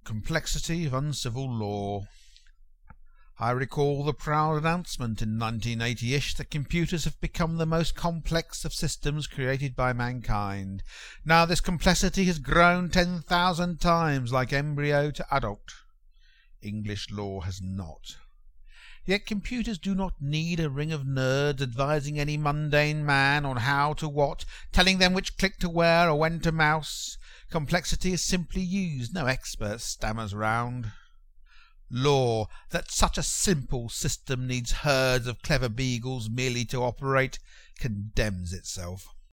Complexity of uncivil law. I recall the proud announcement in 1980-ish that computers have become the most complex of systems created by mankind. Now this complexity has grown 10,000 times, like embryo to adult. English law has not. Yet computers do not need a ring of nerds advising any mundane man on how to what, telling them which click to wear or when to mouse. Complexity is simply used, no expert stammers round. Law, that such a simple system needs herds of clever beagles merely to operate, condemns itself.